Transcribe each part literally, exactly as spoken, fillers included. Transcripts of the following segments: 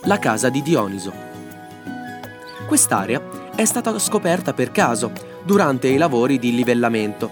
La casa di Dioniso. Quest'area è stata scoperta per caso durante i lavori di livellamento.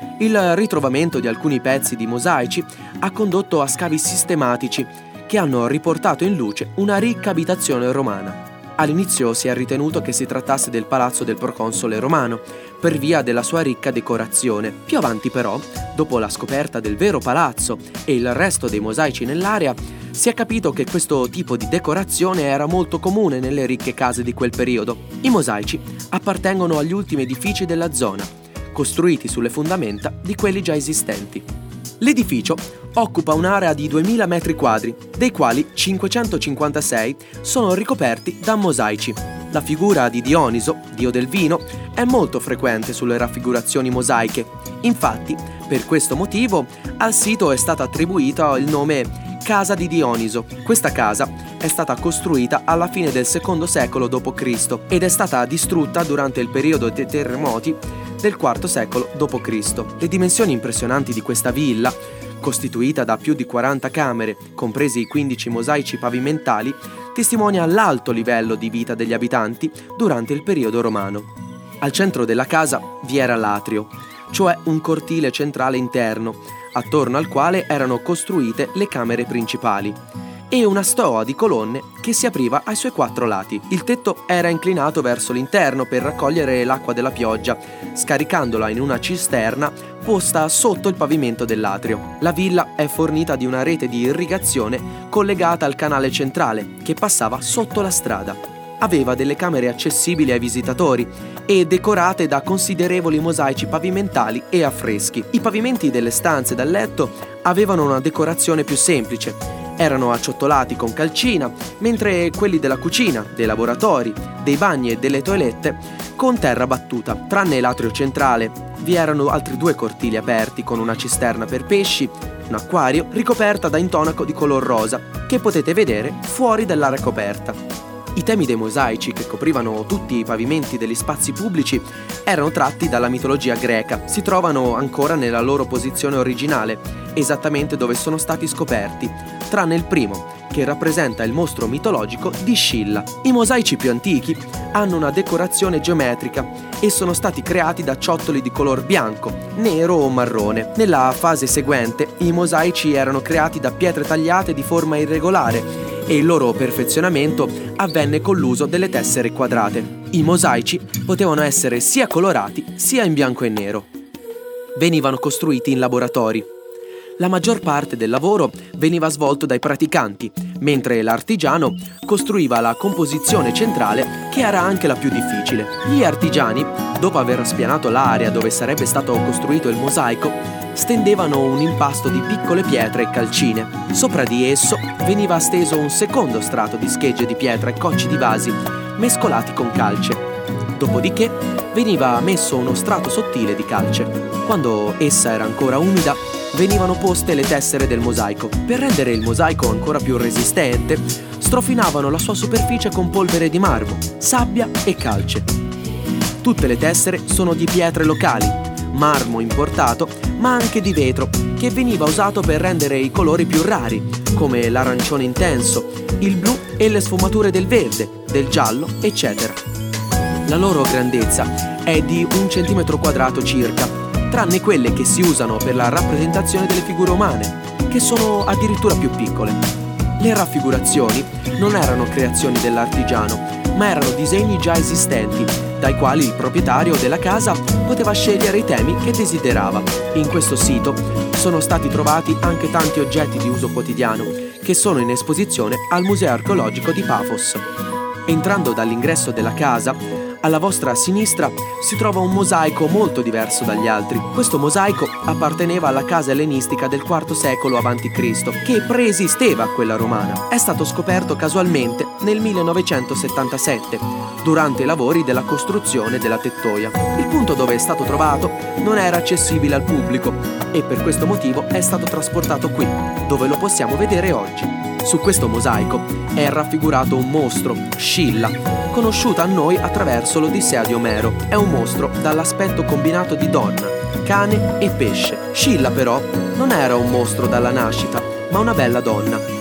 Il ritrovamento di alcuni pezzi di mosaici ha condotto a scavi sistematici che hanno riportato in luce una ricca abitazione romana. All'inizio si è ritenuto che si trattasse del palazzo del proconsole romano, per via della sua ricca decorazione. Più avanti però, dopo la scoperta del vero palazzo e il resto dei mosaici nell'area, si è capito che questo tipo di decorazione era molto comune nelle ricche case di quel periodo. I mosaici appartengono agli ultimi edifici della zona, costruiti sulle fondamenta di quelli già esistenti. L'edificio occupa un'area di duemila metri quadri, dei quali cinquecentocinquantasei sono ricoperti da mosaici. La figura di Dioniso, dio del vino, è molto frequente sulle raffigurazioni mosaiche. Infatti, per questo motivo, al sito è stato attribuito il nome Casa di Dioniso. Questa casa è stata costruita alla fine del secondo secolo dopo Cristo ed è stata distrutta durante il periodo dei terremoti del quarto secolo dopo Cristo. Le dimensioni impressionanti di questa villa, costituita da più di quaranta camere, compresi i quindici mosaici pavimentali, testimonia l'alto livello di vita degli abitanti durante il periodo romano. Al centro della casa vi era l'atrio, cioè un cortile centrale interno, attorno al quale erano costruite le camere principali, e una stoa di colonne che si apriva ai suoi quattro lati. Il tetto era inclinato verso l'interno per raccogliere l'acqua della pioggia, scaricandola in una cisterna posta sotto il pavimento dell'atrio. La villa è fornita di una rete di irrigazione collegata al canale centrale che passava sotto la strada. Aveva delle camere accessibili ai visitatori e decorate da considerevoli mosaici pavimentali e affreschi. I pavimenti delle stanze da letto avevano una decorazione più semplice. Erano acciottolati con calcina, mentre quelli della cucina, dei laboratori, dei bagni e delle toilette con terra battuta. Tranne l'atrio centrale, vi erano altri due cortili aperti con una cisterna per pesci, un acquario ricoperta da intonaco di color rosa che potete vedere fuori dall'area coperta. I temi dei mosaici che coprivano tutti i pavimenti degli spazi pubblici erano tratti dalla mitologia greca. Si trovano ancora nella loro posizione originale, esattamente dove sono stati scoperti, tranne il primo, che rappresenta il mostro mitologico di Scilla. I mosaici più antichi hanno una decorazione geometrica e sono stati creati da ciottoli di color bianco, nero o marrone. Nella fase seguente, i mosaici erano creati da pietre tagliate di forma irregolare e il loro perfezionamento avvenne con l'uso delle tessere quadrate. I mosaici potevano essere sia colorati sia in bianco e nero. Venivano costruiti in laboratori. La maggior parte del lavoro veniva svolto dai praticanti, mentre l'artigiano costruiva la composizione centrale, che era anche la più difficile. Gli artigiani, dopo aver spianato l'area dove sarebbe stato costruito il mosaico, stendevano un impasto di piccole pietre e calcine. Sopra di esso veniva steso un secondo strato di schegge di pietra e cocci di vasi, mescolati con calce. Dopodiché veniva messo uno strato sottile di calce. Quando essa era ancora umida, venivano poste le tessere del mosaico. Per rendere il mosaico ancora più resistente, strofinavano la sua superficie con polvere di marmo, sabbia e calce. Tutte le tessere sono di pietre locali, marmo importato, ma anche di vetro, che veniva usato per rendere i colori più rari, come l'arancione intenso, il blu e le sfumature del verde, del giallo, eccetera. La loro grandezza è di un centimetro quadrato circa, tranne quelle che si usano per la rappresentazione delle figure umane, che sono addirittura più piccole. Le raffigurazioni non erano creazioni dell'artigiano, ma erano disegni già esistenti, dai quali il proprietario della casa poteva scegliere i temi che desiderava. In questo sito sono stati trovati anche tanti oggetti di uso quotidiano, che sono in esposizione al Museo Archeologico di Pafos. Entrando dall'ingresso della casa, alla vostra sinistra si trova un mosaico molto diverso dagli altri. Questo mosaico apparteneva alla casa ellenistica del quarto secolo avanti Cristo, che preesisteva a quella romana. È stato scoperto casualmente nel millenovecentosettantasette, durante i lavori della costruzione della tettoia. Il punto dove è stato trovato non era accessibile al pubblico e per questo motivo è stato trasportato qui, dove lo possiamo vedere oggi. Su questo mosaico è raffigurato un mostro, Scilla, conosciuta a noi attraverso l'Odissea di Omero. È un mostro dall'aspetto combinato di donna, cane e pesce. Scilla però non era un mostro dalla nascita, ma una bella donna.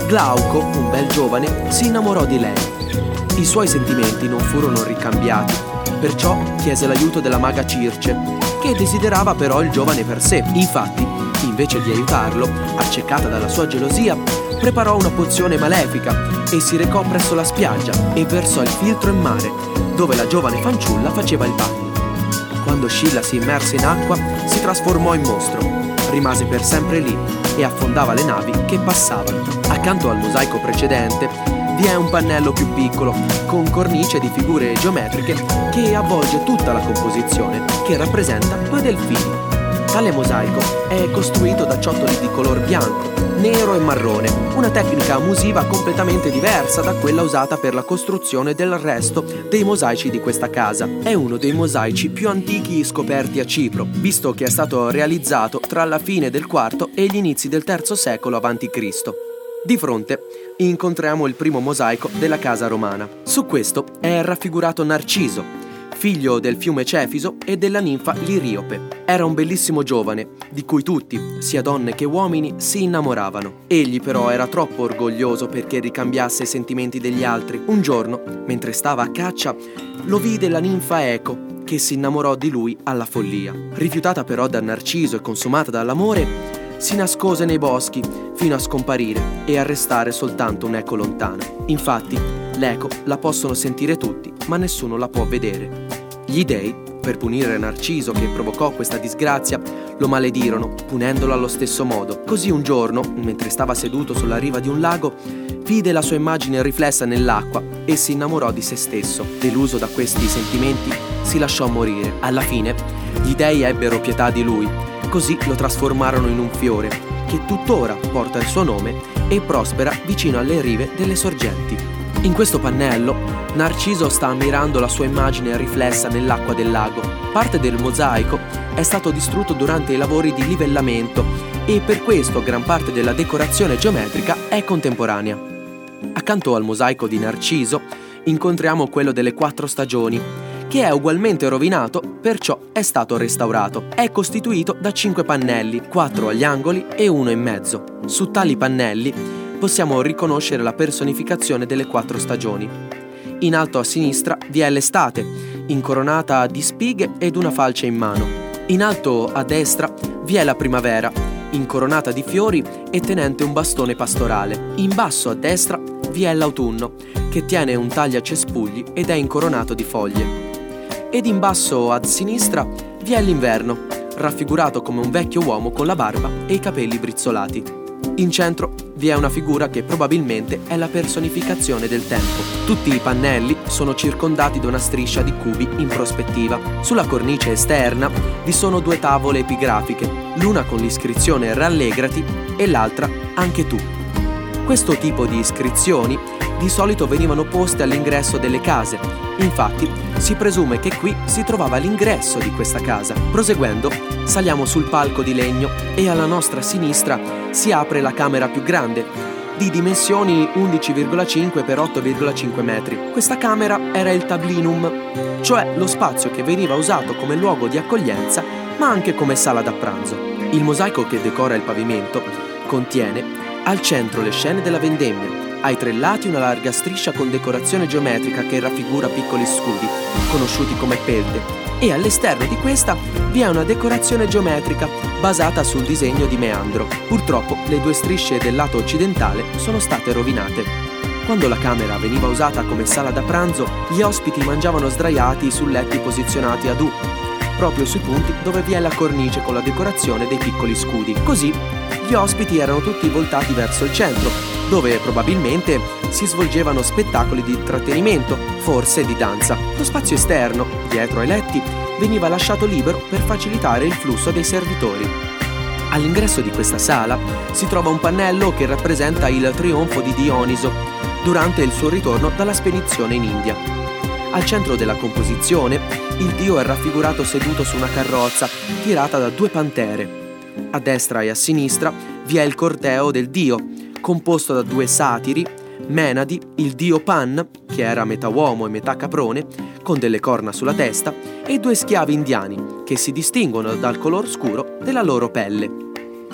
Glauco, un bel giovane, si innamorò di lei. I suoi sentimenti non furono ricambiati, perciò chiese l'aiuto della maga Circe, che desiderava però il giovane per sé. Infatti, invece di aiutarlo, accecata dalla sua gelosia, preparò una pozione malefica e si recò presso la spiaggia e versò il filtro in mare, dove la giovane fanciulla faceva il bagno. Quando Scilla si immerse in acqua, si trasformò in mostro, rimase per sempre lì e affondava le navi che passavano. Accanto al mosaico precedente vi è un pannello più piccolo, con cornice di figure geometriche che avvolge tutta la composizione, che rappresenta due delfini. Tale mosaico è costruito da ciottoli di color bianco, nero e marrone, una tecnica musiva completamente diversa da quella usata per la costruzione del resto dei mosaici di questa casa. È uno dei mosaici più antichi scoperti a Cipro, visto che è stato realizzato tra la fine del quarto e gli inizi del terzo secolo avanti Cristo. Di fronte incontriamo il primo mosaico della casa romana. Su questo è raffigurato Narciso, figlio del fiume Cefiso e della ninfa Liriope. Era un bellissimo giovane, di cui tutti, sia donne che uomini, si innamoravano. Egli però era troppo orgoglioso perché ricambiasse i sentimenti degli altri. Un giorno, mentre stava a caccia, lo vide la ninfa Eco, che si innamorò di lui alla follia. Rifiutata però da Narciso e consumata dall'amore, si nascose nei boschi fino a scomparire e a restare soltanto un'eco lontana. Infatti, l'eco la possono sentire tutti, ma nessuno la può vedere. Gli dei, per punire Narciso che provocò questa disgrazia, lo maledirono, punendolo allo stesso modo. Così un giorno, mentre stava seduto sulla riva di un lago, vide la sua immagine riflessa nell'acqua e si innamorò di se stesso. Deluso da questi sentimenti, si lasciò morire. Alla fine, gli dei ebbero pietà di lui. Così lo trasformarono in un fiore, che tuttora porta il suo nome e prospera vicino alle rive delle sorgenti. In questo pannello, Narciso sta ammirando la sua immagine riflessa nell'acqua del lago. Parte del mosaico è stato distrutto durante i lavori di livellamento e per questo gran parte della decorazione geometrica è contemporanea. Accanto al mosaico di Narciso incontriamo quello delle quattro stagioni, che è ugualmente rovinato, perciò è stato restaurato. È costituito da cinque pannelli, quattro agli angoli e uno in mezzo. Su tali pannelli possiamo riconoscere la personificazione delle quattro stagioni. In alto a sinistra vi è l'estate, incoronata di spighe ed una falce in mano. In alto a destra vi è la primavera, incoronata di fiori e tenente un bastone pastorale. In basso a destra vi è l'autunno, che tiene un tagliacespugli ed è incoronato di foglie. Ed in basso a sinistra vi è l'inverno, raffigurato come un vecchio uomo con la barba e i capelli brizzolati. In centro vi è una figura che probabilmente è la personificazione del tempo. Tutti i pannelli sono circondati da una striscia di cubi in prospettiva. Sulla cornice esterna vi sono due tavole epigrafiche, l'una con l'iscrizione Rallegrati e l'altra Anche tu. Questo tipo di iscrizioni di solito venivano poste all'ingresso delle case. Infatti, si presume che qui si trovava l'ingresso di questa casa. Proseguendo, saliamo sul palco di legno e alla nostra sinistra si apre la camera più grande, di dimensioni undici virgola cinque per otto virgola cinque metri. Questa camera era il tablinum, cioè lo spazio che veniva usato come luogo di accoglienza, ma anche come sala da pranzo. Il mosaico che decora il pavimento contiene al centro le scene della vendemmia, ai tre lati una larga striscia con decorazione geometrica che raffigura piccoli scudi, conosciuti come pelde, e all'esterno di questa vi è una decorazione geometrica basata sul disegno di Meandro. Purtroppo le due strisce del lato occidentale sono state rovinate. Quando la camera veniva usata come sala da pranzo, gli ospiti mangiavano sdraiati su letti posizionati ad U, proprio sui punti dove vi è la cornice con la decorazione dei piccoli scudi. Così gli ospiti erano tutti voltati verso il centro, dove probabilmente si svolgevano spettacoli di intrattenimento, forse di danza. Lo spazio esterno, dietro ai letti, veniva lasciato libero per facilitare il flusso dei servitori. All'ingresso di questa sala si trova un pannello che rappresenta il trionfo di Dioniso durante il suo ritorno dalla spedizione in India. Al centro della composizione, il dio è raffigurato seduto su una carrozza tirata da due pantere. A destra e a sinistra vi è il corteo del dio, composto da due satiri, Menadi, il dio Pan, che era metà uomo e metà caprone, con delle corna sulla testa, e due schiavi indiani, che si distinguono dal color scuro della loro pelle.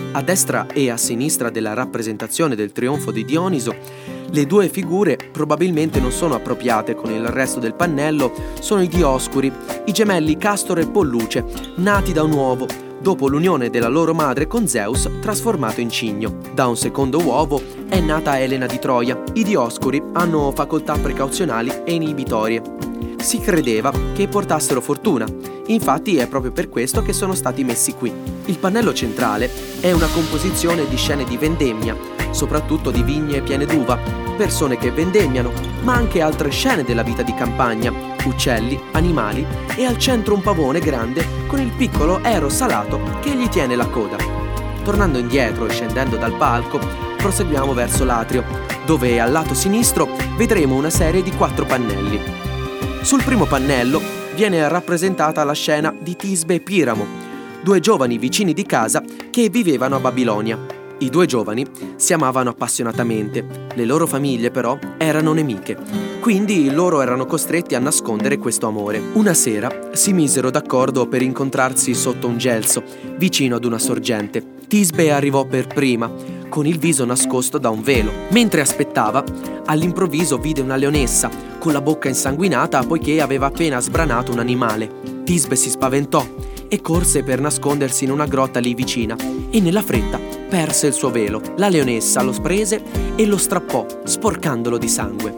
A destra e a sinistra della rappresentazione del trionfo di Dioniso, le due figure probabilmente non sono appropriate con il resto del pannello, sono i Dioscuri, i gemelli Castore e Polluce, nati da un uovo, dopo l'unione della loro madre con Zeus trasformato in cigno. Da un secondo uovo è nata Elena di Troia. I Dioscuri hanno facoltà precauzionali e inibitorie. Si credeva che portassero fortuna, infatti è proprio per questo che sono stati messi qui. Il pannello centrale è una composizione di scene di vendemmia, soprattutto di vigne piene d'uva, persone che vendemmiano, ma anche altre scene della vita di campagna, uccelli, animali e al centro un pavone grande con il piccolo Ero salato che gli tiene la coda. Tornando indietro e scendendo dal palco, proseguiamo verso l'atrio, dove al lato sinistro vedremo una serie di quattro pannelli. Sul primo pannello viene rappresentata la scena di Tisbe e Piramo, due giovani vicini di casa che vivevano a Babilonia. I due giovani si amavano appassionatamente, le loro famiglie però erano nemiche, quindi loro erano costretti a nascondere questo amore. Una sera si misero d'accordo per incontrarsi sotto un gelso, vicino ad una sorgente. Tisbe arrivò per prima, con il viso nascosto da un velo. Mentre aspettava, all'improvviso vide una leonessa, con la bocca insanguinata poiché aveva appena sbranato un animale. Tisbe si spaventò e corse per nascondersi in una grotta lì vicina e nella fretta perse il suo velo. La leonessa lo prese e lo strappò, sporcandolo di sangue.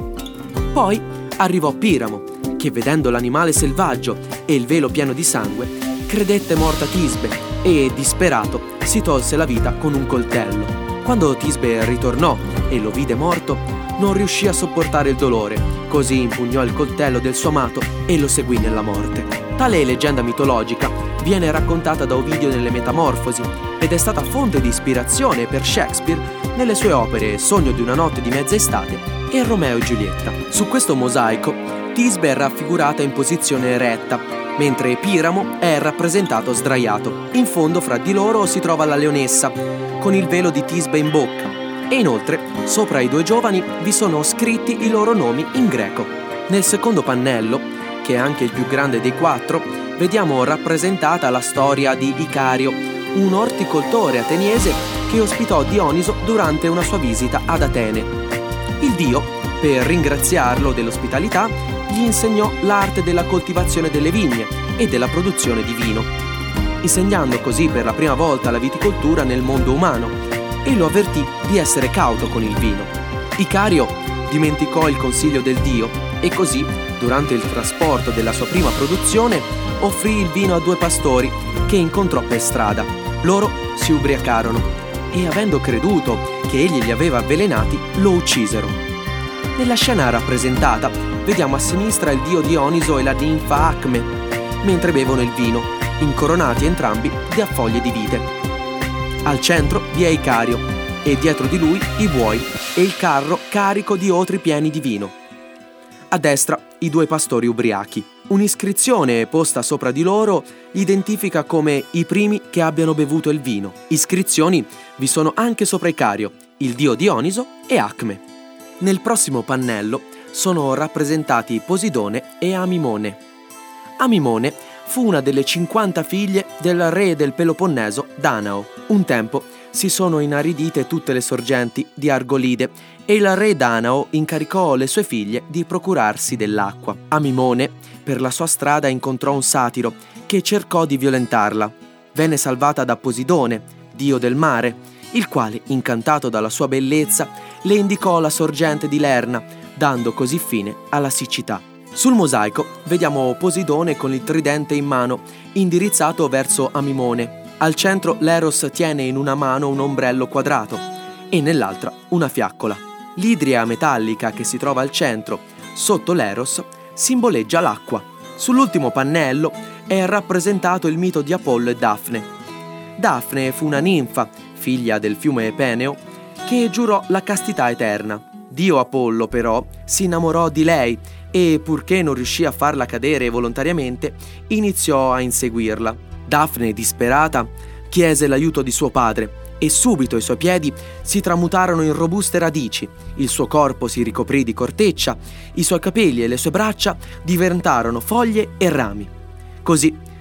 Poi arrivò Piramo, che vedendo l'animale selvaggio e il velo pieno di sangue, credette morta Tisbe e, disperato, si tolse la vita con un coltello. Quando Tisbe ritornò e lo vide morto, non riuscì a sopportare il dolore, così impugnò il coltello del suo amato e lo seguì nella morte. Tale leggenda mitologica viene raccontata da Ovidio nelle Metamorfosi ed è stata fonte di ispirazione per Shakespeare nelle sue opere Sogno di una notte di mezza estate e Romeo e Giulietta. Su questo mosaico Tisbe è raffigurata in posizione eretta, mentre Piramo è rappresentato sdraiato. In fondo fra di loro si trova la leonessa, con il velo di Tisbe in bocca, e inoltre sopra i due giovani vi sono scritti i loro nomi in greco. Nel secondo pannello, che è anche il più grande dei quattro, vediamo rappresentata la storia di Icario, un orticoltore ateniese che ospitò Dioniso durante una sua visita ad Atene. Il dio, per ringraziarlo dell'ospitalità, gli insegnò l'arte della coltivazione delle vigne e della produzione di vino, insegnando così per la prima volta la viticoltura nel mondo umano, e lo avvertì di essere cauto con il vino. Icario dimenticò il consiglio del dio e così, durante il trasporto della sua prima produzione, offrì il vino a due pastori che incontrò per strada. Loro si ubriacarono e, avendo creduto che egli li aveva avvelenati, lo uccisero. Nella scena rappresentata vediamo a sinistra il dio Dioniso e la ninfa Acme, mentre bevono il vino, incoronati entrambi da foglie di vite. Al centro vi è Icario e dietro di lui i buoi e il carro carico di otri pieni di vino. A destra i due pastori ubriachi. Un'iscrizione posta sopra di loro li identifica come i primi che abbiano bevuto il vino. Iscrizioni vi sono anche sopra Icario, il dio Dioniso e Acme. Nel prossimo pannello sono rappresentati Posidone e Amimone. Amimone fu una delle cinquanta figlie del re del Peloponneso Danao. Un tempo si sono inaridite tutte le sorgenti di Argolide e il re Danao incaricò le sue figlie di procurarsi dell'acqua. Amimone, per la sua strada, incontrò un satiro che cercò di violentarla. Venne salvata da Posidone, dio del mare, il quale, incantato dalla sua bellezza, le indicò la sorgente di Lerna, dando così fine alla siccità. Sul mosaico vediamo Posidone con il tridente in mano, indirizzato verso Amimone. Al centro l'Eros tiene in una mano un ombrello quadrato e nell'altra una fiaccola. L'idria metallica che si trova al centro, sotto l'Eros, simboleggia l'acqua. Sull'ultimo pannello è rappresentato il mito di Apollo e Dafne. Dafne fu una ninfa, figlia del fiume Peneo, che giurò la castità eterna. Dio Apollo, però, si innamorò di lei e, purché non riuscì a farla cadere volontariamente, iniziò a inseguirla. Dafne, disperata, chiese l'aiuto di suo padre e subito i suoi piedi si tramutarono in robuste radici, il suo corpo si ricoprì di corteccia, i suoi capelli e le sue braccia diventarono foglie e rami. Così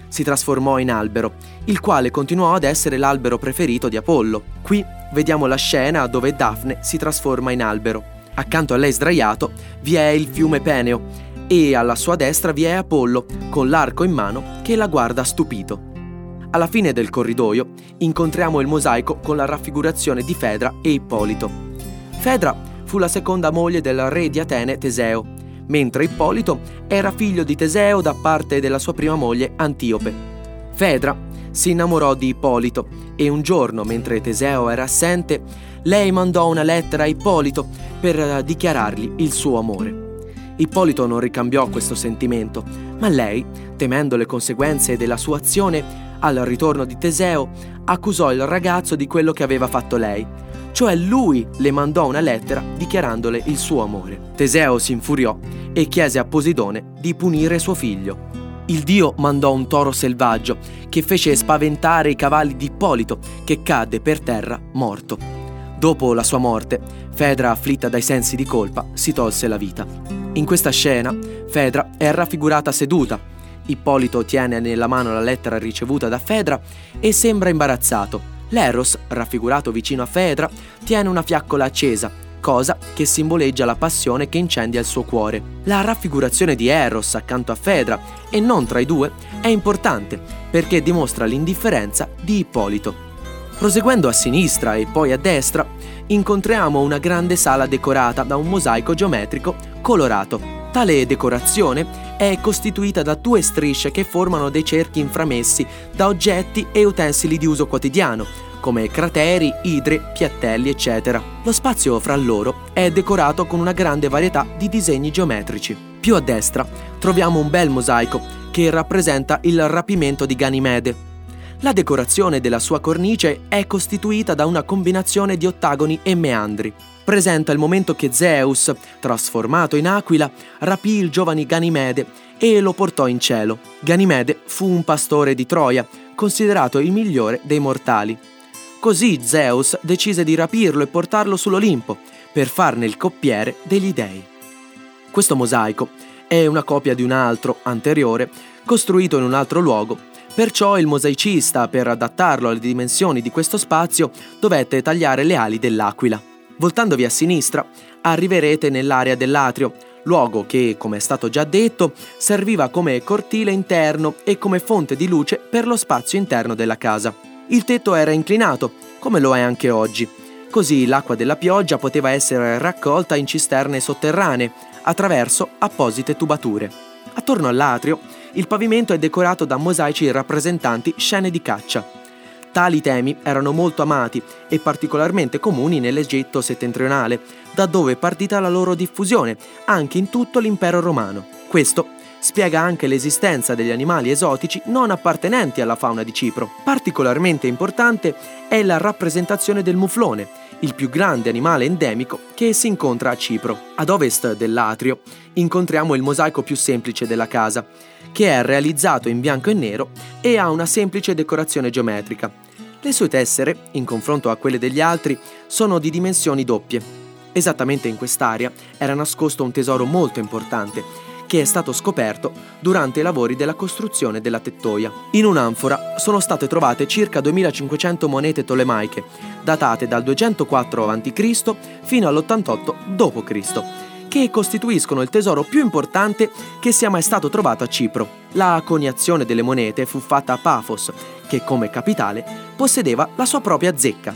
si trasformò in albero, il quale continuò ad essere l'albero preferito di Apollo. Qui vediamo la scena dove Dafne si trasforma in albero. Accanto a lei sdraiato vi è il fiume Peneo e alla sua destra vi è Apollo con l'arco in mano che la guarda stupito. Alla fine del corridoio incontriamo il mosaico con la raffigurazione di Fedra e Ippolito. Fedra fu la seconda moglie del re di Atene Teseo, mentre Ippolito era figlio di Teseo da parte della sua prima moglie Antiope. Fedra si innamorò di Ippolito e un giorno, mentre Teseo era assente, lei mandò una lettera a Ippolito per dichiarargli il suo amore. Ippolito non ricambiò questo sentimento, ma lei, temendo le conseguenze della sua azione, al ritorno di Teseo, accusò il ragazzo di quello che aveva fatto lei, cioè lui le mandò una lettera dichiarandole il suo amore. Teseo si infuriò e chiese a Poseidone di punire suo figlio. Il dio mandò un toro selvaggio che fece spaventare i cavalli di Ippolito, che cadde per terra morto. Dopo la sua morte, Fedra, afflitta dai sensi di colpa, si tolse la vita. In questa scena, Fedra è raffigurata seduta. Ippolito tiene nella mano la lettera ricevuta da Fedra e sembra imbarazzato. L'Eros, raffigurato vicino a Fedra, tiene una fiaccola accesa, cosa che simboleggia la passione che incendia il suo cuore. La raffigurazione di Eros accanto a Fedra e non tra i due è importante perché dimostra l'indifferenza di Ippolito. Proseguendo a sinistra e poi a destra, incontriamo una grande sala decorata da un mosaico geometrico colorato. Tale decorazione è costituita da due strisce che formano dei cerchi inframessi da oggetti e utensili di uso quotidiano, come crateri, idre, piattelli, eccetera. Lo spazio fra loro è decorato con una grande varietà di disegni geometrici. Più a destra troviamo un bel mosaico che rappresenta il rapimento di Ganimede. La decorazione della sua cornice è costituita da una combinazione di ottagoni e meandri. Presenta il momento che Zeus, trasformato in aquila, rapì il giovane Ganimede e lo portò in cielo. Ganimede fu un pastore di Troia, considerato il migliore dei mortali. Così Zeus decise di rapirlo e portarlo sull'Olimpo per farne il coppiere degli dei. Questo mosaico è una copia di un altro, anteriore, costruito in un altro luogo. Perciò il mosaicista, per adattarlo alle dimensioni di questo spazio, dovette tagliare le ali dell'aquila. Voltandovi a sinistra, arriverete nell'area dell'atrio, luogo che, come è stato già detto, serviva come cortile interno e come fonte di luce per lo spazio interno della casa. Il tetto era inclinato, come lo è anche oggi, così l'acqua della pioggia poteva essere raccolta in cisterne sotterranee attraverso apposite tubature. Attorno all'atrio, il pavimento è decorato da mosaici rappresentanti scene di caccia. Tali temi erano molto amati e particolarmente comuni nell'Egitto settentrionale, da dove è partita la loro diffusione anche in tutto l'impero romano. Questo spiega anche l'esistenza degli animali esotici non appartenenti alla fauna di Cipro. Particolarmente importante è la rappresentazione del muflone, il più grande animale endemico che si incontra a Cipro. Ad ovest dell'atrio incontriamo il mosaico più semplice della casa, che è realizzato in bianco e nero e ha una semplice decorazione geometrica. Le sue tessere, in confronto a quelle degli altri, sono di dimensioni doppie. Esattamente in quest'area era nascosto un tesoro molto importante, che è stato scoperto durante i lavori della costruzione della tettoia. In un'anfora sono state trovate circa duemilacinquecento monete tolemaiche, datate dal duecentoquattro avanti Cristo fino all'ottantotto dopo Cristo, che costituiscono il tesoro più importante che sia mai stato trovato a Cipro. La coniazione delle monete fu fatta a Pafos, che come capitale possedeva la sua propria zecca.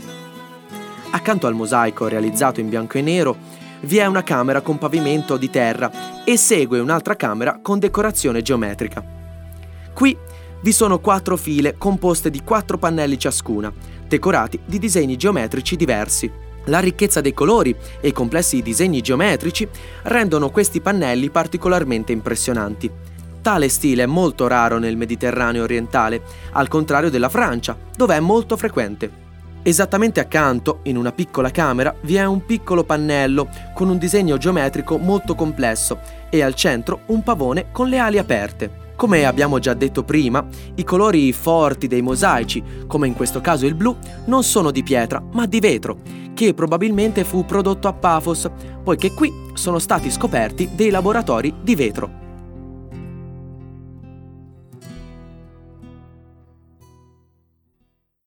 Accanto al mosaico realizzato in bianco e nero vi è una camera con pavimento di terra e segue un'altra camera con decorazione geometrica. Qui vi sono quattro file composte di quattro pannelli ciascuna, decorati di disegni geometrici diversi. La ricchezza dei colori e i complessi disegni geometrici rendono questi pannelli particolarmente impressionanti. Tale stile è molto raro nel Mediterraneo orientale, al contrario della Francia, dove è molto frequente. Esattamente accanto, in una piccola camera, vi è un piccolo pannello con un disegno geometrico molto complesso e al centro un pavone con le ali aperte. Come abbiamo già detto prima, i colori forti dei mosaici, come in questo caso il blu, non sono di pietra ma di vetro, che probabilmente fu prodotto a Pafos, poiché qui sono stati scoperti dei laboratori di vetro.